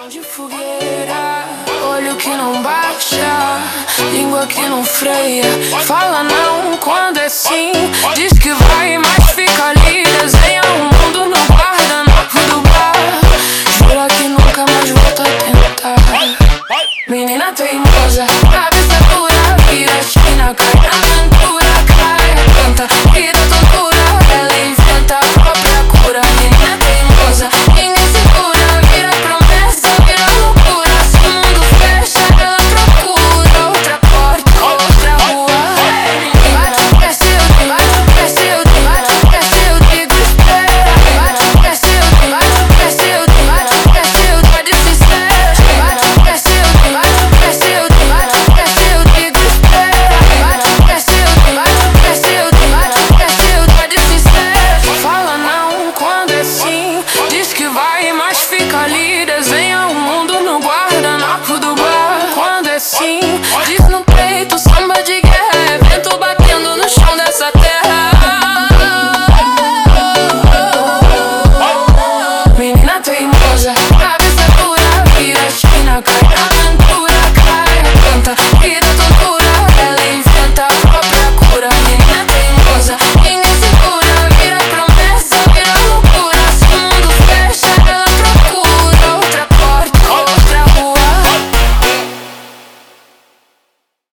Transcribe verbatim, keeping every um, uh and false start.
Mão de fogueira, olho que não baixa, língua que não freia. Fala não quando é sim, diz que vai, mas fica ali. Desenha um mundo no guardanapo do bar, jura que nunca mais volta a tentar. Menina teimosa, cabeça dura, vira esquina, cai na aventura, cai, canta, vira tontura, ela inventa a própria cura. Menina teimosa, ninguém segura, vira promessa, vira loucura. Se o mundo fecha, ela procura outra porta, outra rua. Bate o pé, se eu digo, bate o pé, se eu digo, bate o pé, se eu digo, espera. Bate o pé, se eu digo, bate o pé, se eu digo, bate o pé, se eu digo, é difícil. Bate o pé, se eu digo, bate o pé, se eu digo, bate o pé, se eu digo, espera. Bate o pé, se eu digo, bate o pé, se eu digo, bate o pé, se eu digo, é difícil. Fala não quando é sim, diz que vai, mas fica ali. Desenha o mundo no guardanapo do bar. Quando é sim, diz no peito, samba de guerra, é vento batendo no chão dessa terra. Menina teimosa, cabeça dura, vira esquina, cai na